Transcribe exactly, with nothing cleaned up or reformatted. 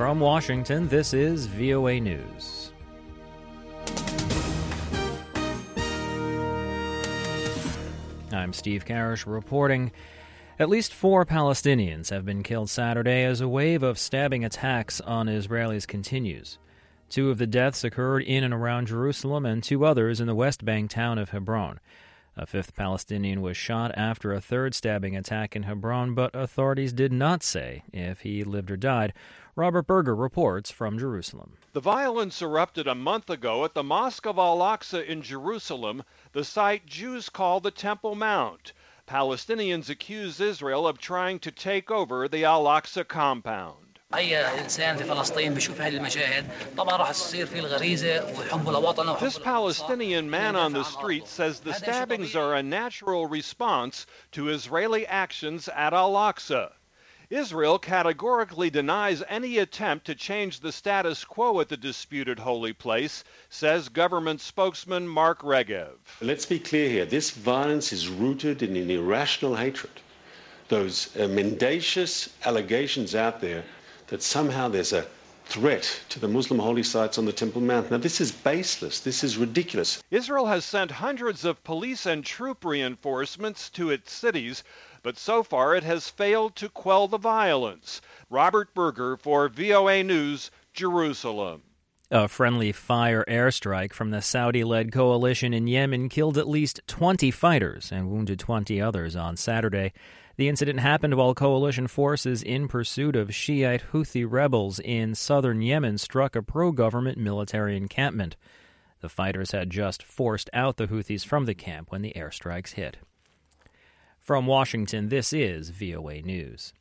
From Washington, this is V O A News. I'm Steve Karish reporting. At least four Palestinians have been killed Saturday as a wave of stabbing attacks on Israelis continues. Two of the deaths occurred in and around Jerusalem and two others in the West Bank town of Hebron. A fifth Palestinian was shot after a third stabbing attack in Hebron, but authorities did not say if he lived or died. Robert Berger reports from Jerusalem. The violence erupted a month ago at the Mosque of Al-Aqsa in Jerusalem, the site Jews call the Temple Mount. Palestinians accuse Israel of trying to take over the Al-Aqsa compound. This Palestinian man on the street says the stabbings are a natural response to Israeli actions at Al-Aqsa. Israel categorically denies any attempt to change the status quo at the disputed holy place, says government spokesman Mark Regev. Let's be clear here. This violence is rooted in an irrational hatred. Those uh, mendacious allegations out there that somehow there's a threat to the Muslim holy sites on the Temple Mount. Now, this is baseless. This is ridiculous. Israel has sent hundreds of police and troop reinforcements to its cities, but so far it has failed to quell the violence. Robert Berger for V O A News, Jerusalem. A friendly fire airstrike from the Saudi-led coalition in Yemen killed at least twenty fighters and wounded twenty others on Saturday. The incident happened while coalition forces in pursuit of Shiite Houthi rebels in southern Yemen struck a pro-government military encampment. The fighters had just forced out the Houthis from the camp when the airstrikes hit. From Washington, this is V O A News.